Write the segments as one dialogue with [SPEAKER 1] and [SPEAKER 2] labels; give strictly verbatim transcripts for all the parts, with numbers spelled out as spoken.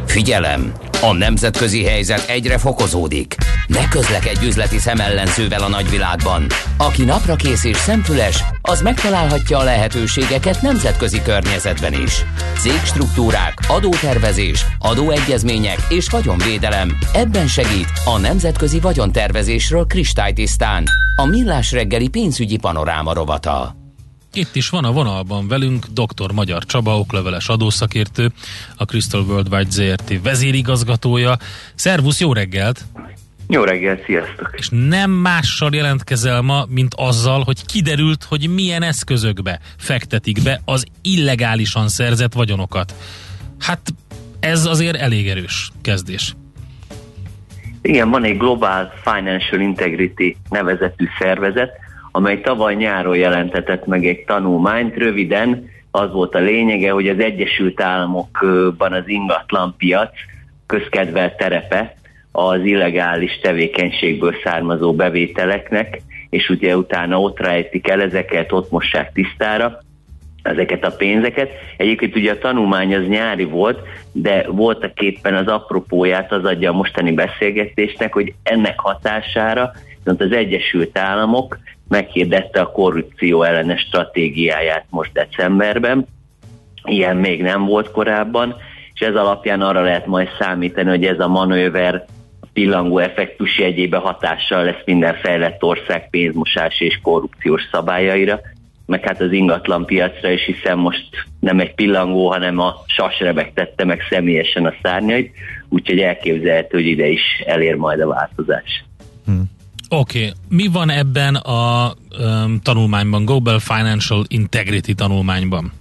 [SPEAKER 1] Figyelem! A nemzetközi helyzet egyre fokozódik. Ne közlekedj üzleti szemellenzővel a nagyvilágban. Aki naprakész és szemfüles, az megtalálhatja a lehetőségeket nemzetközi környezetben is. Cégstruktúrák, adótervezés, adóegyezmények és vagyonvédelem. Ebben segít a nemzetközi vagyontervezésről kristálytisztán. A Millás reggeli pénzügyi panoráma rovata.
[SPEAKER 2] Itt is van a vonalban velünk dr. Magyar Csaba, okleveles adószakértő, a Crystal Worldwide zé er té vezérigazgatója. Szervusz, jó reggelt!
[SPEAKER 3] Jó reggelt, sziasztok!
[SPEAKER 2] És nem mással jelentkezel ma, mint azzal, hogy kiderült, hogy milyen eszközökbe fektetik be az illegálisan szerzett vagyonokat. Hát ez azért elég erős kezdés.
[SPEAKER 3] Igen, van egy Global Financial Integrity nevezetű szervezet, amely tavaly nyáron jelentetett meg egy tanulmányt. Röviden az volt a lényege, hogy az Egyesült Államokban az ingatlanpiac közkedvelt terepe az illegális tevékenységből származó bevételeknek, és ugye utána ott rejtik el ezeket, ott mossák tisztára ezeket a pénzeket. Egyébként ugye a tanulmány az nyári volt, de voltak éppen az apropóját az adja a mostani beszélgetésnek, hogy ennek hatására viszont az Egyesült Államok meghirdette a korrupció ellenes stratégiáját most decemberben. Ilyen még nem volt korábban, és ez alapján arra lehet majd számítani, hogy ez a manőver a pillangó effektus jegyében hatással lesz minden fejlett ország pénzmosás és korrupciós szabályaira, meg hát az ingatlan piacra is, hiszen most nem egy pillangó, hanem a sas rebegtette meg személyesen a szárnyait, úgyhogy elképzelhető, hogy ide is elér majd a változás.
[SPEAKER 2] Hmm. Oké, okay. Mi van ebben a um, tanulmányban, Global Financial Integrity tanulmányban?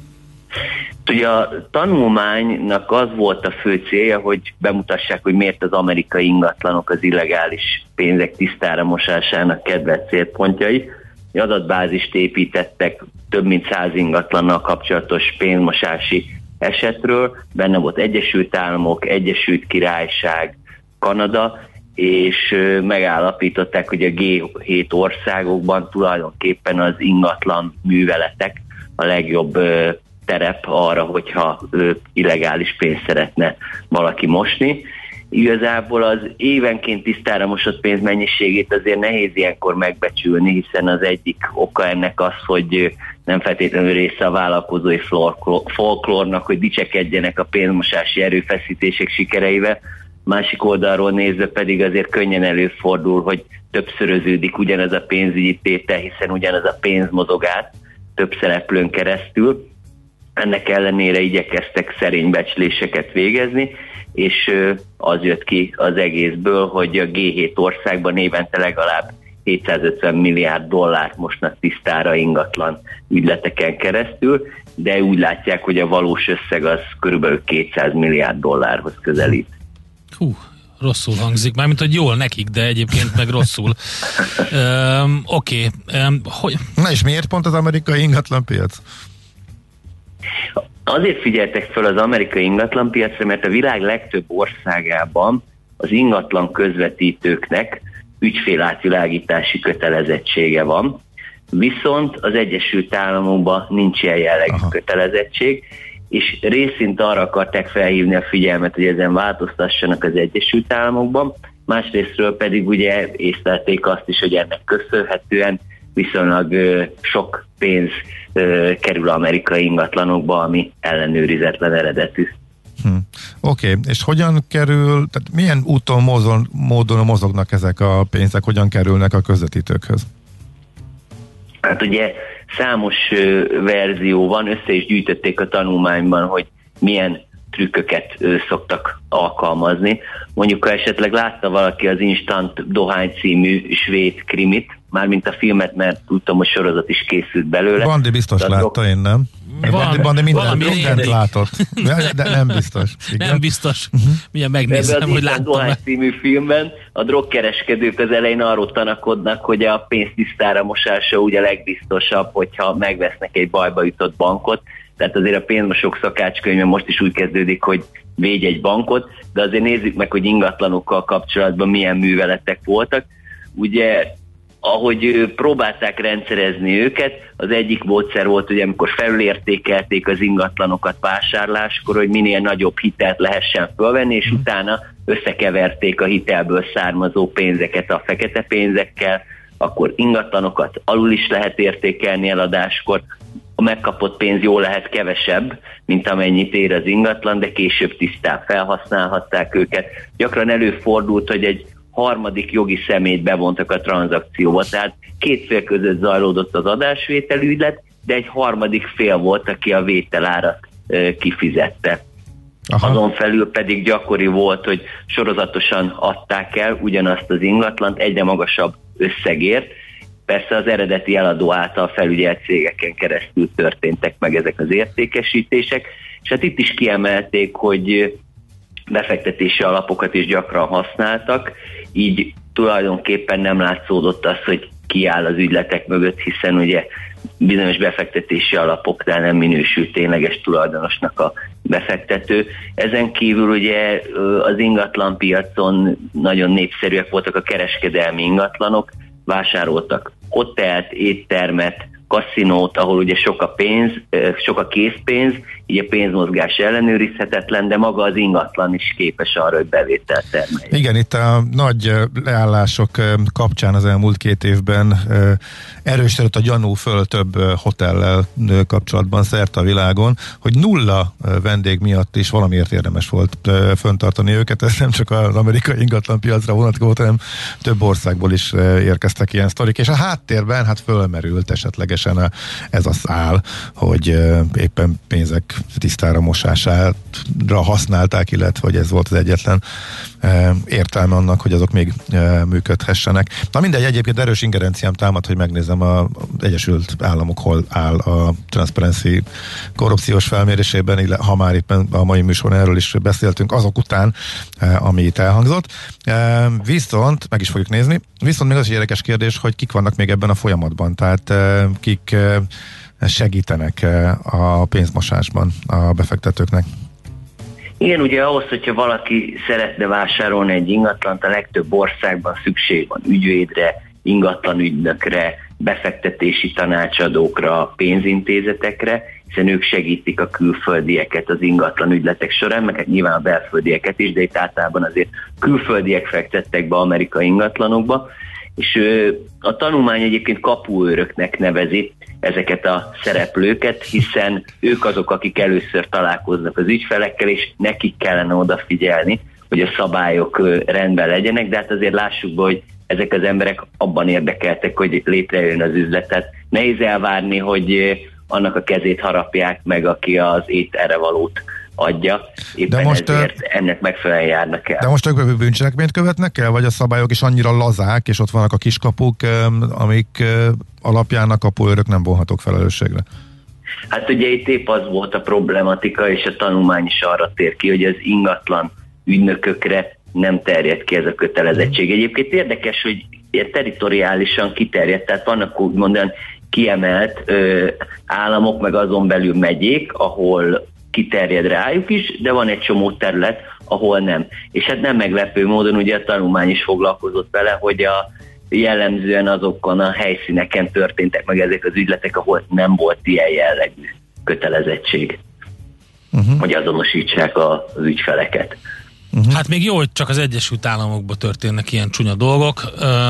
[SPEAKER 3] Ugye a tanulmánynak az volt a fő célja, hogy bemutassák, hogy miért az amerikai ingatlanok az illegális pénzek tisztára mosásának kedvelt célpontjai. Adatbázist építettek több mint száz ingatlannal kapcsolatos pénzmosási esetről. Benne volt Egyesült Államok, Egyesült Királyság, Kanada, és megállapították, hogy a gé hét országokban tulajdonképpen az ingatlan műveletek a legjobb terep arra, hogyha illegális pénzt szeretne valaki mosni. Igazából az évenként tisztára mosott pénz mennyiségét azért nehéz ilyenkor megbecsülni, hiszen az egyik oka ennek az, hogy nem feltétlenül része a vállalkozói folklórnak, hogy dicsekedjenek a pénzmosási erőfeszítések sikereivel. Másik oldalról nézve pedig azért könnyen előfordul, hogy többszöröződik ugyanez a pénzügyi tétel, hiszen ugyanez a pénz mozog át több szereplőn keresztül. Ennek ellenére igyekeztek szerény becsléseket végezni, és az jött ki az egészből, hogy a gé hét országban évente legalább hétszázötven milliárd dollárt mosnak tisztára ingatlan ügyleteken keresztül, de úgy látják, hogy a valós összeg az körülbelül kétszáz milliárd dollárhoz közelít.
[SPEAKER 2] Hú, rosszul hangzik, mármint, hogy jól nekik, de egyébként meg rosszul. um, Oké. Okay. Um, hogy...
[SPEAKER 4] Na és miért pont az amerikai ingatlanpiac?
[SPEAKER 3] Azért figyeltek fel az amerikai ingatlanpiacra, mert a világ legtöbb országában az ingatlan közvetítőknek ügyfélátvilágítási kötelezettsége van, viszont az Egyesült Államokban nincs ilyen jellegű Aha. kötelezettség, és részint arra akarták felhívni a figyelmet, hogy ezen változtassanak az Egyesült Államokban, másrésztről pedig ugye észlelték azt is, hogy ennek köszönhetően viszonylag ö, sok pénz ö, kerül amerikai ingatlanokba, ami ellenőrizetlen eredetű.
[SPEAKER 4] Hm. Oké, okay. És hogyan kerül, tehát milyen úton, módon, módon mozognak ezek a pénzek, hogyan kerülnek a közvetítőkhöz?
[SPEAKER 3] Hát ugye számos ö, verzió van, össze is gyűjtötték a tanulmányban, hogy milyen trükköket ö, szoktak alkalmazni. Mondjuk, ha esetleg látta valaki az Instant Dohány című svéd krimit, mármint a filmet, mert tudtam, hogy sorozat is készült belőle.
[SPEAKER 4] Bandi biztos látta, drog... én nem. Van, Bandi, Bandi minden, mindent látott. De, de nem biztos. Igen?
[SPEAKER 2] Nem biztos. Uh-huh. Milyen megnézem, hogy láttam.
[SPEAKER 3] Dohány című filmben a drogkereskedők az elején arról tanakodnak, hogy a pénztisztára mosása ugye a legbiztosabb, hogyha megvesznek egy bajba jutott bankot. Tehát azért a pénzmosók szakácskönyve most is úgy kezdődik, hogy védj egy bankot, de azért nézzük meg, hogy ingatlanokkal kapcsolatban milyen műveletek voltak. Ugye ahogy próbálták rendszerezni őket, az egyik módszer volt, hogy amikor felülértékelték az ingatlanokat vásárláskor, hogy minél nagyobb hitelt lehessen fölvenni, és utána összekeverték a hitelből származó pénzeket a fekete pénzekkel, akkor ingatlanokat alul is lehet értékelni eladáskor, a megkapott pénz jól lehet kevesebb, mint amennyit ér az ingatlan, de később tisztán felhasználhatták őket. Gyakran előfordult, hogy egy harmadik jogi személyt bevontak a tranzakcióba, tehát két fél között zajlódott az adásvételügylet, de egy harmadik fél volt, aki a vételárat e, kifizette. Aha. Azon felül pedig gyakori volt, hogy sorozatosan adták el ugyanazt az ingatlant egyre magasabb összegért. Persze az eredeti eladó által felügyelt cégeken keresztül történtek meg ezek az értékesítések, és hát itt is kiemelték, hogy befektetési alapokat is gyakran használtak, így tulajdonképpen nem látszódott az, hogy ki áll az ügyletek mögött, hiszen ugye bizonyos befektetési alapoknál nem minősült tényleges tulajdonosnak a befektető. Ezen kívül ugye az ingatlanpiacon nagyon népszerűek voltak a kereskedelmi ingatlanok, vásároltak hotelt, éttermet, kaszinót, ahol ugye sok a pénz, sok a készpénz, így a pénzmozgás ellenőrizhetetlen, de maga az ingatlan is képes arra, hogy bevételt termeljen.
[SPEAKER 4] Igen, itt a nagy leállások kapcsán az elmúlt két évben erősödött a gyanú föl több hotellel kapcsolatban szerte a világon, hogy nulla vendég miatt is valamiért érdemes volt föntartani őket. Ez nem csak az amerikai ingatlanpiacra vonatkozott, hanem több országból is érkeztek ilyen sztorik, és a háttérben hát fölmerült esetlegesen ez a szál, hogy éppen pénzek tisztára mosására használták, illetve hogy ez volt az egyetlen e, értelme annak, hogy azok még e, működhessenek. Na mindegy, egyébként erős ingerenciám támad, hogy megnézem az Egyesült Államok hol áll a Transparency korrupciós felmérésében, illetve ha már éppen a mai műsoron erről is beszéltünk, azok után, e, ami itt elhangzott. E, viszont, meg is fogjuk nézni, viszont még az egy érdekes kérdés, hogy kik vannak még ebben a folyamatban, tehát e, kik e, segítenek a pénzmosásban a befektetőknek?
[SPEAKER 3] Igen, ugye ahhoz, hogyha valaki szeretne vásárolni egy ingatlant, a legtöbb országban szükség van ügyvédre, ingatlanügynökre, befektetési tanácsadókra, pénzintézetekre, hiszen ők segítik a külföldieket az ingatlan ügyletek során, meg nyilván a belföldieket is, de itt általában azért külföldiek fektettek be amerikai ingatlanokba, és a tanulmány egyébként kapuőröknek nevezi ezeket a szereplőket, hiszen ők azok, akik először találkoznak az ügyfelekkel, és nekik kellene odafigyelni, hogy a szabályok rendben legyenek, de hát azért lássuk be, hogy ezek az emberek abban érdekeltek, hogy létrejön az üzletet. Nehéz elvárni, hogy annak a kezét harapják meg, aki az ételre valót adja. Éppen de most, ezért ennek megfelelően járnak el.
[SPEAKER 4] De most ők bűncselekményt követnek el, vagy a szabályok is annyira lazák, és ott vannak a kiskapuk, amik alapján a kapuőrök nem vonhatók felelősségre?
[SPEAKER 3] Hát ugye itt épp az volt a problematika, és a tanulmány is arra tér ki, hogy az ingatlan ügynökökre nem terjed ki ez a kötelezettség. Egyébként érdekes, hogy territoriálisan kiterjedt, tehát vannak úgymond olyan kiemelt ö, államok, meg azon belül megyék, ahol kiterjed rájuk is, de van egy csomó terület, ahol nem. És hát nem meglepő módon ugye a tanulmány is foglalkozott vele, hogy a jellemzően azokon a helyszíneken történtek meg ezek az ügyletek, ahol nem volt ilyen jellegű kötelezettség, uh-huh. hogy azonosítsák a, az ügyfeleket.
[SPEAKER 2] Uh-huh. Hát még jó, hogy csak az Egyesült Államokban történnek ilyen csúnya dolgok,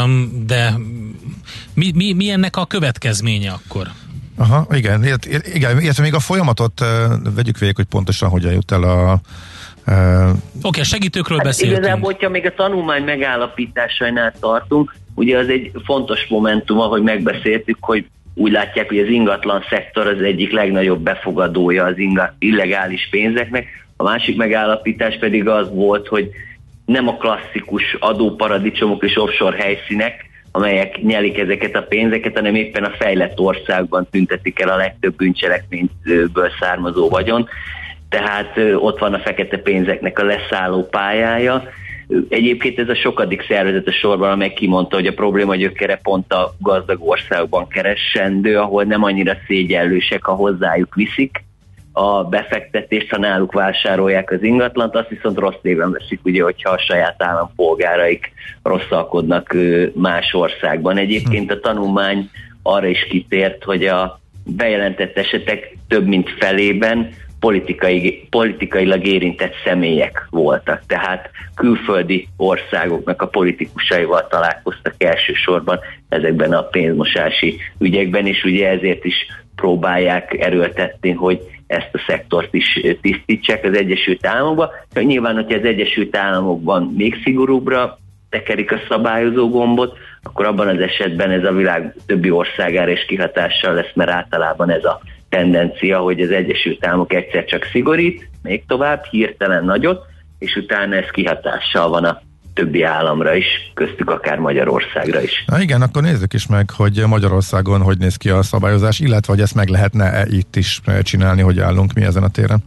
[SPEAKER 2] de mi, mi, mi ennek a következménye akkor?
[SPEAKER 4] Aha, igen, igen, illetve még a folyamatot uh, vegyük végig, hogy pontosan hogyan jut el a... Uh...
[SPEAKER 2] Oké, okay, segítőkről hát beszéltünk.
[SPEAKER 3] Igazából, hogyha még a tanulmány megállapításainál tartunk, ugye az egy fontos momentum, ahogy megbeszéltük, hogy úgy látják, hogy az ingatlan szektor az egyik legnagyobb befogadója az illegális pénzeknek. A másik megállapítás pedig az volt, hogy nem a klasszikus adóparadicsomok és offshore helyszínek, amelyek nyelik ezeket a pénzeket, hanem éppen a fejlett országban tüntetik el a legtöbb bűncselekményből származó vagyon. Tehát ott van a fekete pénzeknek a leszálló pályája. Egyébként ez a sokadik szervezet a sorban, amely kimondta, hogy a probléma gyökere pont a gazdag országban keresendő, ahol nem annyira szégyellősek, ha hozzájuk viszik a befektetést, ha náluk vásárolják az ingatlant, azt viszont rossz néven veszik, ugye, hogyha a saját állampolgáraik rosszalkodnak más országban. Egyébként a tanulmány arra is kitért, hogy a bejelentett esetek több mint felében politikai, politikailag érintett személyek voltak. Tehát külföldi országoknak a politikusaival találkoztak elsősorban ezekben a pénzmosási ügyekben, és ugye ezért is próbálják erőltetni, hogy ezt a szektort is tisztítsák az Egyesült Államokban. Nyilván, hogyha az Egyesült Államokban még szigorúbbra tekerik a szabályozó gombot, akkor abban az esetben ez a világ többi országára is kihatással lesz, mert általában ez a tendencia, hogy az Egyesült Államok egyszer csak szigorít, még tovább, hirtelen nagyot, és utána ez kihatással van a többi államra is, köztük akár Magyarországra is.
[SPEAKER 4] Na igen, akkor nézzük is meg, hogy Magyarországon hogy néz ki a szabályozás, illetve hogy ezt meg lehetne itt is csinálni, hogy állunk mi ezen a téren.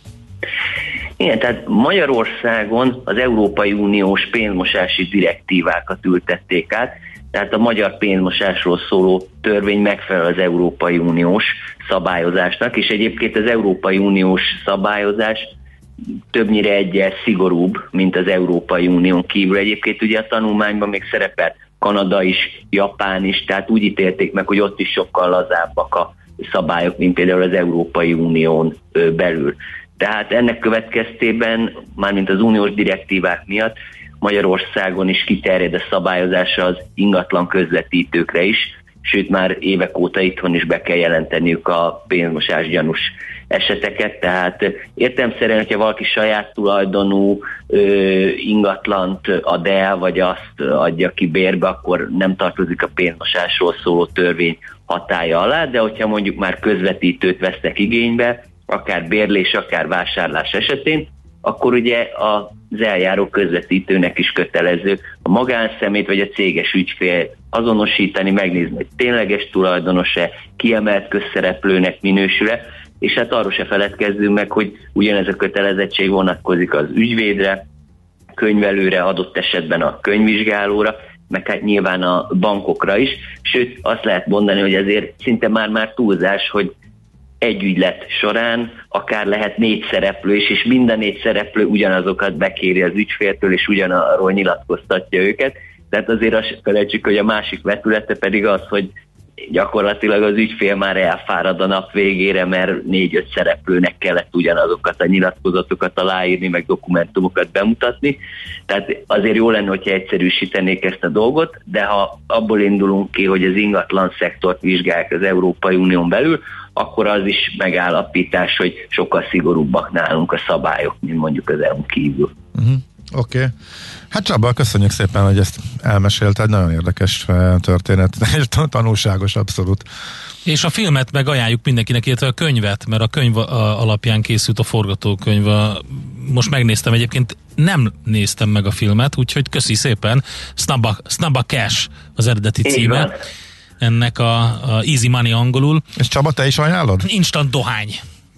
[SPEAKER 3] Igen, tehát Magyarországon az Európai Uniós pénzmosási direktívákat ültették át, tehát a magyar pénzmosásról szóló törvény megfelel az Európai Uniós szabályozásnak, és egyébként az Európai Uniós szabályozás többnyire egyel szigorúbb, mint az Európai Unión kívül. Egyébként ugye a tanulmányban még szerepel Kanada is, Japán is, tehát úgy ítélték meg, hogy ott is sokkal lazábbak a szabályok, mint például az Európai Unión belül. Tehát ennek következtében, mármint az uniós direktívák miatt Magyarországon is kiterjed a szabályozása az ingatlan közvetítőkre is, sőt már évek óta itthon is be kell jelenteniük a pénzmosás gyanús eseteket, tehát értelemszerűen, hogyha valaki saját tulajdonú ö, ingatlant ad el, vagy azt adja ki bérbe, akkor nem tartozik a pénzmosásról szóló törvény hatálya alá, de hogyha mondjuk már közvetítőt vesznek igénybe, akár bérlés, akár vásárlás esetén, akkor ugye az eljáró közvetítőnek is kötelező a magánszemét vagy a céges ügyfél azonosítani, megnézni, hogy tényleges tulajdonos-e, kiemelt közszereplőnek minősül-e, és hát arról se feledkezzünk meg, hogy ugyanez a kötelezettség vonatkozik az ügyvédre, könyvelőre, adott esetben a könyvvizsgálóra, meg hát nyilván a bankokra is, sőt azt lehet mondani, hogy azért szinte már-már túlzás, hogy egy ügylet során akár lehet négy szereplő is, és minden négy szereplő ugyanazokat bekéri az ügyféltől, és ugyanarról nyilatkoztatja őket. Tehát azért azt felejtsük, hogy a másik vetülete pedig az, hogy gyakorlatilag az ügyfél már elfárad a nap végére, mert négy-öt szereplőnek kellett ugyanazokat a nyilatkozatokat aláírni, meg dokumentumokat bemutatni. Tehát azért jó lenne, hogyha egyszerűsítenék ezt a dolgot, de ha abból indulunk ki, hogy az ingatlan szektort vizsgálják az Európai Unión belül, akkor az is megállapítás, hogy sokkal szigorúbbak nálunk a szabályok, mint mondjuk az é u-n kívül.
[SPEAKER 4] Uh-huh. Oké. Okay. Hát Csaba, köszönjük szépen, hogy ezt elmesélted, nagyon érdekes történet, és tanulságos abszolút.
[SPEAKER 2] És a filmet meg ajánljuk mindenkinek, illetve a könyvet, mert a könyv alapján készült a forgatókönyv. Most megnéztem egyébként, nem néztem meg a filmet, úgyhogy köszi szépen. Snabba, Snabba Cash az eredeti címe. Ennek a, a Easy Money angolul.
[SPEAKER 4] És Csaba, te is ajánlod?
[SPEAKER 2] Instant dohány.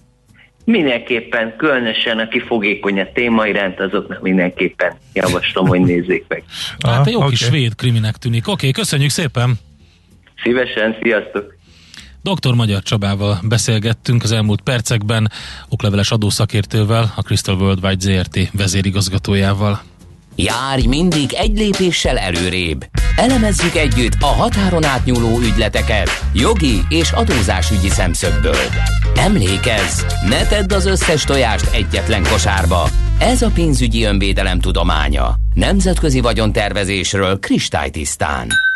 [SPEAKER 3] Mindenképpen, különösen aki fogékony a téma iránt, azoknak mindenképpen javaslom, hogy nézzék meg.
[SPEAKER 2] Hát egy jó okay. kis svéd kriminek tűnik. Oké, okay, köszönjük szépen!
[SPEAKER 3] Szívesen, sziasztok!
[SPEAKER 2] doktor Magyar Csabával beszélgettünk az elmúlt percekben, okleveles adószakértővel, a Crystal Worldwide zé er té vezérigazgatójával.
[SPEAKER 1] Járj mindig egy lépéssel előrébb. Elemezzük együtt a határon átnyúló ügyleteket jogi és adózásügyi szemszögből. Emlékezz, ne tedd az összes tojást egyetlen kosárba. Ez a pénzügyi önvédelem tudománya. Nemzetközi vagyontervezésről kristálytisztán.